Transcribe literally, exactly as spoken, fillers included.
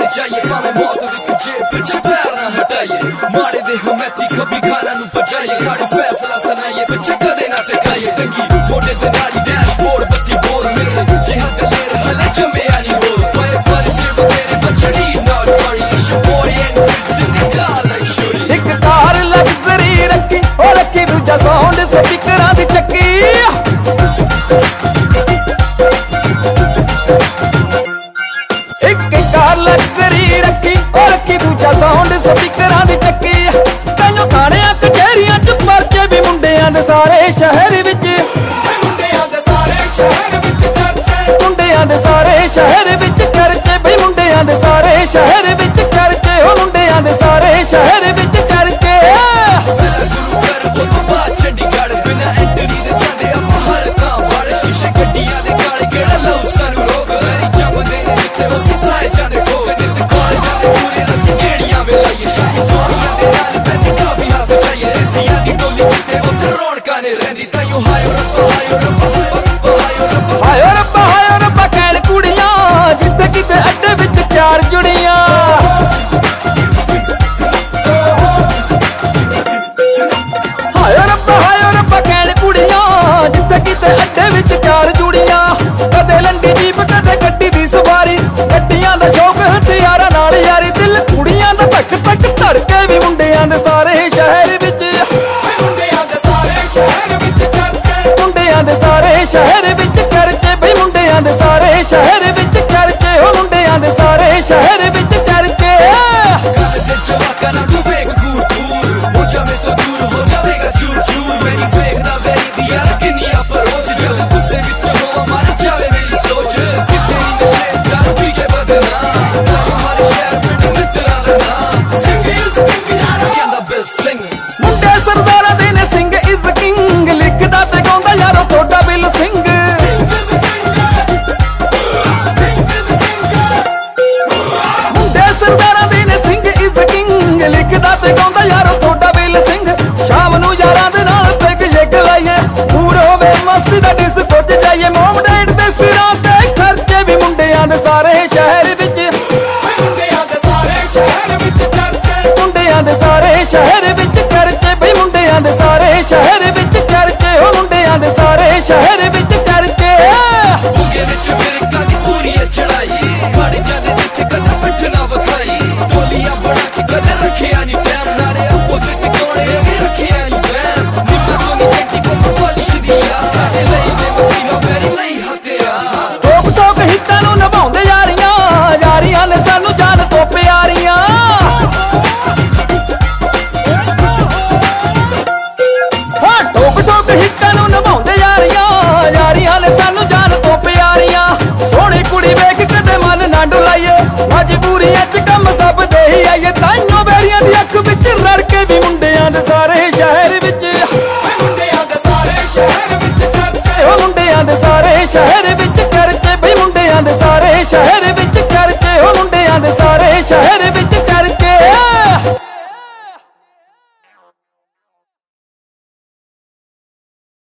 जाइए भावें मौत विच जेब विच पैर ना हटाइए माड़े दे हमैती खब्बी खाना नू बचाइए गाड़ी फैसला सुनाइए बच्चे कदे ना तकाइए टंगी मोटे ते नाली डैशबोर्ड बत्ती बोर मेरे जिहा गलेर हला जमेया नी हो पर पर जेब तेरे बचड़ी not worry it's your boy and it's in the car like शोरी एक कार लग्जरी रखी ओ रखी दूजा साउंड स्पीकरां दी चक्की लग्जरी रखी और रखी दूजा साउंड स्पीकरां दी चक्की कईयों थाणियां कचहरियां च परचे भी मुंडियां दे सारे शहर विच मुंडियां दे सारे शहर विच चर्चे मुंडियां दे सारे शहर विच चर्चे बई मुंडियां दे सारे शहर विच चर्चे हो मुंडियां दे सारे शहर विच चर्चे चंडीगढ़ बिना एंट्री दे जांदे अपां हलकां वाले शीशे गड्डियां दे काले केड़ा लव सानू रोक वैरी जमदे ने जिथे ओ सिताए जांदे हायो रब्बा हायो रब्बा कहण कुड़ियां जिथे किते अड्डे विच चार जुड़ियां हायो रब्बा हायो रब्बा कहण कुड़ियां जिथे किते अड्डे विच चार जुड़ियां कदे लंडी जीप कदे गड्डी दी सवारी गड्डियां दा शौक हथियारां नाल यारी दिल कुड़ियां दा धक धक धड़के भी मुंडियां दे सारे शहर विच मुंडियां दे सारे शहर विच चर्चे मुंडियां दे सारे शहर विच चर्चे बई मुंडियां दे सारे शहर विच चर्चे हो मुंडियां दे सारे शहर विच चर्चे कदे ते जवाका ना तू वेख दूर दूर हो जावे तो दूर हो जावेगा चूर चूर मेरी वेखदा वेरी दी यार किन्नियां परोज जद गुस्से विच होवा मार जावे मेरी सोच किते नी नशे दारू पी के बदना हमारे शहर पिंड मित्तरां दा नाम सिंह इज किंग यार कहंदा बिल सिंह मुंडे सरदारां दे ने सिंह इज किंग लिखदा ते गाउंदा यारो थोड़ा बिल सिंह मुंडे सरदारां दे ने सिंह इज किंग लिखदा ते गाउंदा यारो थोड़ा बिल सिंह शाम नू यारां दे नाल पैग शेक लाइए मूड होवे मस्ती दा डिस्को च जाइए मोम डेट दे सिरां ते खर्चे भी मुंडियां दे सारे शहर विच मुंडियां दे सारे शहर विच चर्चे मुंडियां दे सारे शहर विच चर्चे बई मुंडियां दे सारे शहर विच चर्चे हो मुंडियां दे सारे शहर विच चर्चे बुगे विच फिरका दी पूरी चढ़ाई खड़े जांदे जिथे कदे पिठ ना वखाई टोलियां बना के कदे रखिया नी टैम नाले अपोजिट कोणे भी रखिया नी बैम निम्मा सोनी चट्टी को पॉलिश दिया साडे लई ने मसीनो वेरी लई हथियार टोक टोक हिੱਟਾਂ ਨੂੰ ਨਿਭਾਉਂਦੇ ਯਾਰੀਆਂ ਯਾਰੀਆਂ ਨੇ ਸਾਨੂੰ ਜਾਨ ਤੋਂ ਪਿਆਰੀਆਂ ਹਾਂ ਟੋਕ ਟੋਕ ਹਿੱਟਾਂ ਨੂੰ ਨਿਭਾਉਂਦੇ ਯਾਰੀਆਂ ਯਾਰੀਆਂ ਨੇ ਸਾਨੂੰ ਜਾਨ ਤੋਂ ਪਿਆਰੀਆਂ ਸੋਹਣੀ ਕੁੜੀ ਵੇਖ ਕਦੇ ਮਨ ਨਾ ਡੁਲਾਈਏ ਮਜਬੂਰੀਆਂ 'ਚ ਕੰਮ ਸਭ ਦੇ ਹੀ ਆਈਏ ਤਾਈਓ ਬੇਰੀਆਂ ਦੀ ਅੱਖ ਵਿੱਚ ਰੜ ਕੇ ਵੀ ਮੁੰਡਿਆਂ ਦੇ ਸਾਰੇ ਸ਼ਹਿਰ ਵਿੱਚ ਮੁੰਡਿਆਂ ਦੇ ਸਾਰੇ ਸ਼ਹਿਰ ਵਿੱਚ ਚਰਚੇ ਹੋ ਮੁੰਡਿਆਂ ਦੇ ਸਾਰੇ ਸ਼ਹਿਰ ਵਿੱਚ ਚਰਚੇ ਬਈ ਮੁੰਡਿਆਂ ਦੇ ਸਾਰੇ ਸ਼ਹਿਰ ਵਿੱਚ ਚਰਚੇ ਹੋ ਮੁੰਡਿਆਂ ਦੇ ਸਾਰੇ ਸ਼ਹਿਰ ਵਿੱਚ